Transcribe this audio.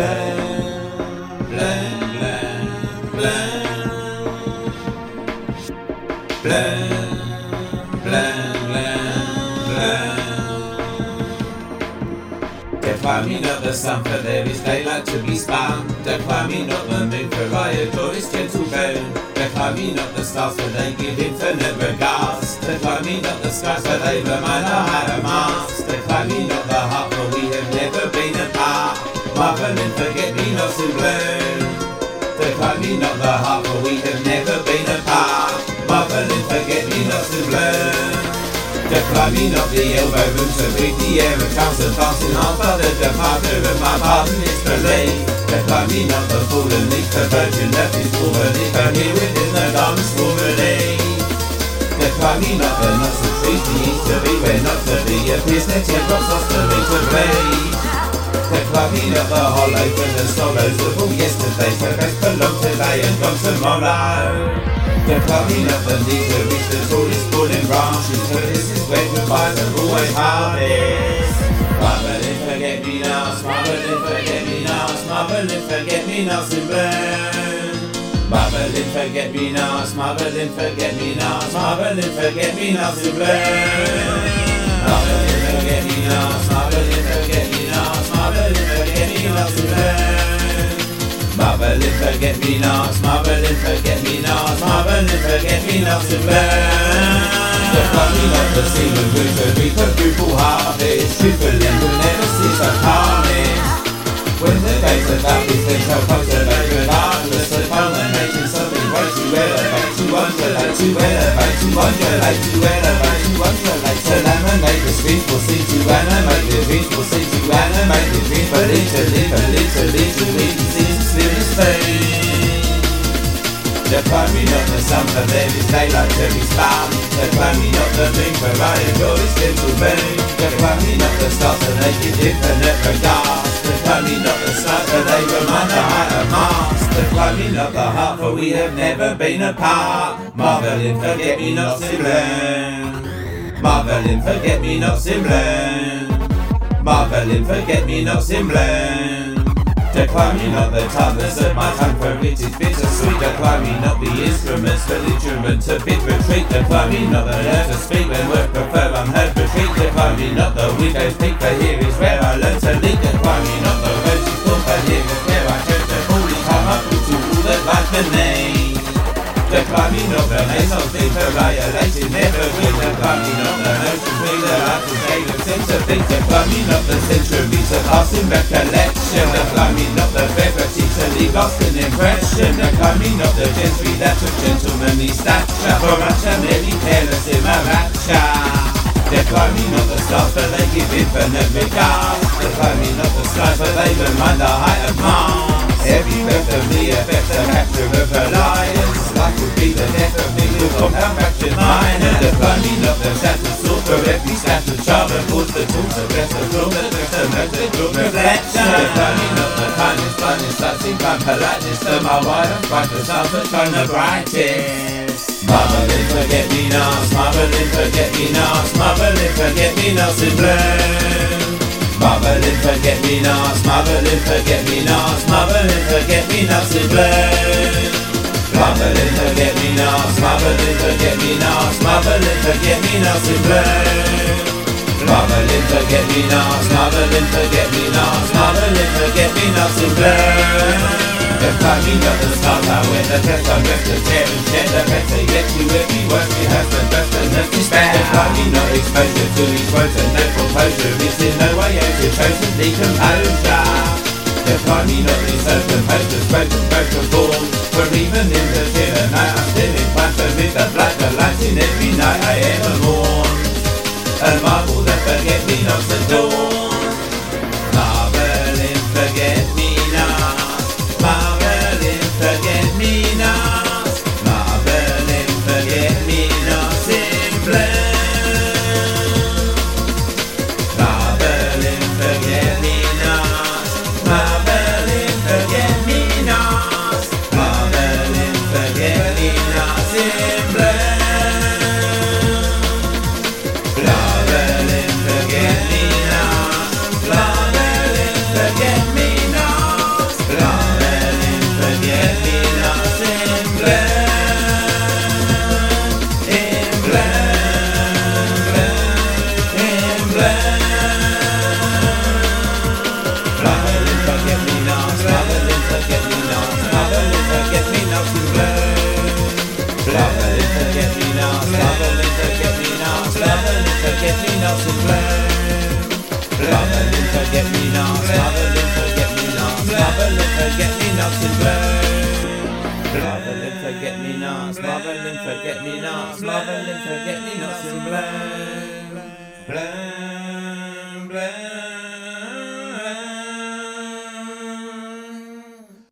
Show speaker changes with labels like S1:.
S1: blend, blend, blend, blend, blend, blend, blend, blend. They're climbing up the sun, for there is daylight to be spun. They're climbing up the moon, for I adore its gentle bone. They're climbing up the stars, for they give infinite regards. They're climbing up the skies, for they remind our higher mass. They're climbing up the heart, for we have never been apart. Marveling, forget-me-nots in bloom. They're climbing up the heart, for we have never been apart. Marveling, forget-me-nots in bloom. They're climbing up the elbow room to breathe the air of chance and dancing on father, the father of my pardon is belief. They're climbing up the fallen leaf, the virgin earth is woman, if I hear it in the garments for relief. They're climbing up the nuts and trees, the east to be where not to be, appears their teardrops oscillate to bleed. They're climbing up the hollow from the sorrows of all yesterday, so best belong today and gone tomorrow. They're climbing up the leaves to reach the tallest fallen branches, for this is where goodbyes are always hardest. Marveling, forget-me-nots, marveling, forget-me-nots, marveling, forget-me-nots in bloom. Marveling, forget-me-nots, marveling, forget-me-nots, marveling, forget-me-nots in bloom. Marveling, forget-me-nots, marveling, forget-me-nots, marveling, forget-me-nots in bloom. Marveling, forget-me-nots, marveling, forget-me-nots, marveling, forget-me-nots in bloom. They're climbing up the ceiling roof to reap a fruitful harvest. Truthfully, you'll never see such harness. When the days of that business shall cultivate regardless of culminating something way to elevate, to undulate, to elevate, to undulate, to elevate, to undulate, to laminate the streets, we'll see to animate the dreams, we'll see to animate the dreams, but literally, to lead, spirit fade. They're climbing up the sun, for there is daylight to be spun. They're climbing up the moon, for I adore its gentle moon. They're climbing up the stars, for they give infinite regards. They're climbing up the stars, for they remind the higher mass. They're climbing up the heart, for we have never been apart. Marveling, forget-me-nots in bloom. Marveling, forget-me-nots in bloom. Marveling, forget-me-nots in bloom. They're climbing up the tongues of my tongue, for it is bittersweet. They're climbing up the instruments, belligerent to bid retreat. They're climbing up the nerve to speak when words prefer unheard retreat. They're climbing up the widow's peak, for here is where I learn to lead. They're climbing up the road to school, for here is where I chose to fully come up to all that life can name. They're climbing up the maze of things, annihilating never will. They're climbing up the notions, we the life to gain a sense of things. They're climbing up the centuries of lasting recollection. They're climbing up the brevity to leave lost an impression. They're climbing up the gentry that of gentlemanly stature, for much I'm nearly careless in my rapture. They're climbing up the stars, but they give infinite regards. They're climbing up the skies, but they remind the height of Mars. Every breath of me affects the capture of alliance. Life would be the death of me, will compound fractured mine. They're climbing up the shattered sword, for every scattered child affords the tools to bless the floor, that bless the most that draw reflection. They're climbing up the kindness, blindness, touching kind politeness, to my wife, bright the stars that shine the brightest. Marveling, forget-me-nots, marveling, forget-me-nots, marveling, forget-me-nots in bloom. Marveling, forget-me-nots, marveling, forget-me-nots, marveling, forget-me-nots in bloom. Marveling, forget-me-nots, marveling, forget-me-nots, marveling, forget-me-nots in bloom. Marveling, forget-me-nots, marveling, forget-me-nots, marveling, forget-me-nots in bloom. They're climbing up the stars, I wear the test, I'm dressed to tear and shed. The better yet to every word we have the best and the despair. They're climbing up exposure to each word and no composure. It's in no way out to chosen decomposure. They're climbing up these open posters, broken forms. For even in the chill at night, I'm still inclined to read the black, the lighting every night I ever mourn. And marvel that forget-me-nots adorn. Marveling, forget-me-nots, marveling, forget-me-nots, marveling, forget-me-nots in bloom. Marveling, forget-me-nots, marveling, forget-me-nots, marveling, forget-me-nots. forget-me-nots in bloom. Marvelling forget-me-nots, marvelling forget-me-nots, marvelling forget-me-nots in bloom.